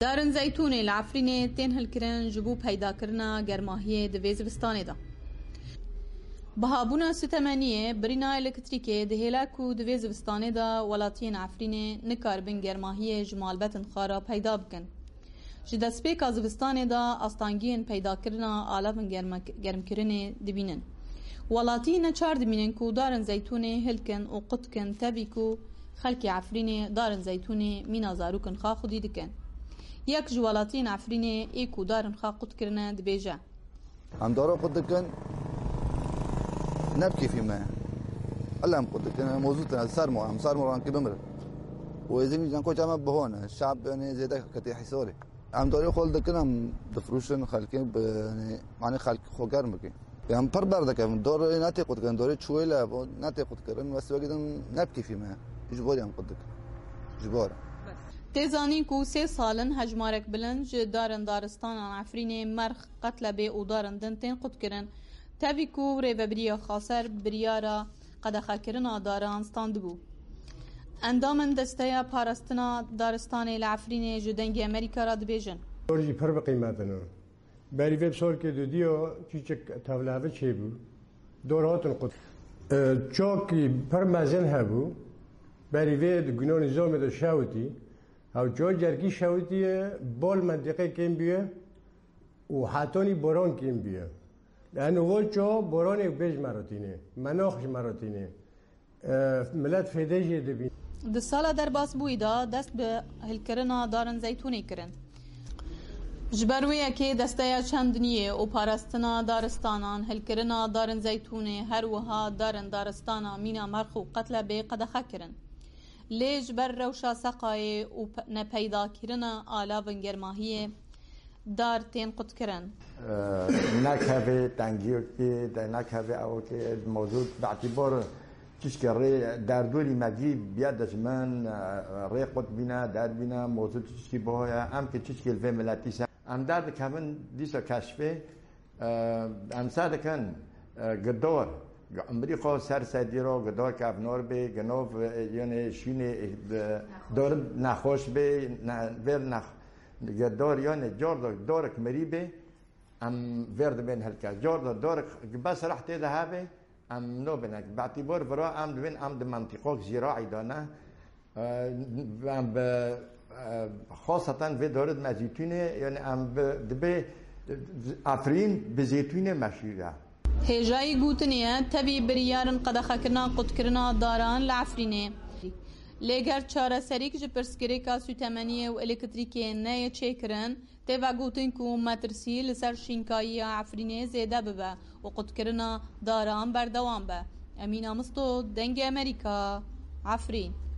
دارن زيتوني العفريني تين هالكرن جبو پیدا کرنا گرماهی دویز بستانه دا. بهابونا ستمانیه برینا الکتریکه دهیلاکو دویز بستانه دا ولاتین عفرینه نکار بین گرماهی جمال بتن خارا پیدا بکن. جدسپیک از بستانه دا استانگین پیدا کرنا آلافن گرم کرنه دبینن. ولاتین چار دبینن کو دارن زيتوني هلکن و قدکن تبیکو خلکی عفرینه دارن زيتوني مینا زاروکن خا خودی دکن. یک جوالاتین عفرینه ایکو دارن خا قد کرنه دبیجه. هم دارو قد دکن نبكي فيما ألم قد كنا موجود صار عن كبمر وإذا كان كوش عم بهون الشعب يعني زي ده كتير حسوري عم داري خالد كنا دفروشن خالكين يعني معني خالك خوجر مكين يعني بربر ده كم دور ناتي قد كان دوري شويلة ناتي قد كرن بس وقتاً نبكي فيما إجباري عم قد إجبار تزاني كو 3 سالن هجمارك بلنج دارن دارستان عفريني مرخ قتل بي ودارن دنتين قد كرن تابیکو ریوبریا خاصر بریارا قدخا کرنا داران ستاندبو. اندامن دسته پارستنا دارستان العفرین جدنگ امریکا را دبیجن. دورجی پر بقیمتنو. بری ویب سال که دو دیو چیچک تولهوه چه بو؟ دورهاتن قد. چاکی پر مزن هبو. بری ویب گناه نظام دو شاوتی. او جا جرگی شاوتیه بال منطقه کم بیه و حتانی بران کم بیه. لأنه ولچو براني بيج مراتينه مناخش مراتينه ملت فيديجي دبي دسالا در باس بويدا دست به هلكرنا دارن زيتوني كرن جبروية كي دستايا چندنية و پارستنا دارستانان هلكرنا دارن زيتوني هر وها دارن دارستانا مينا مرخو قتل بي قدخا كرن ليج بر روشا سقاي و نپيدا كرنا آلاون گرماهيه دار تين قد كرن نكهة تنجيو كي نكهة أو كي موجود باعتبار تشكي داردولي مجي بيد زمان ري قد بنا دار بنا موجود تشكي بها أم كي تشكي الفيلم ملاتيسا أم دار كمان ديسا كشفه أم ساده كان قدور أمريكا سر سديرو قدور كافنور بي جنوب يعني شيني دور نخوش بي وير نخ دور يعني جورد دورك مريبه ام ورد بين هالكاس جورد دورك بس رحت ذهبي ام نو بينك باعتبار برا ام بين ام منطقه زراعي دانا خاصة في دورة مزيتونة يعني ام دبي عفرين بزيتونة مشهورة هجاي گوتنیه تبی بریارن قدخا کرنا قد کرنا داران لعفرینه لگر چاره سریک جی پرسکریکا سوتمانیه و الکتریکه نه چه کرن تیوا گوتن کو مترسی لسر شینکایی عفرینه زیده ببه و قد کرنا داران بردوان به امین مستو دنگ امریکا عفرین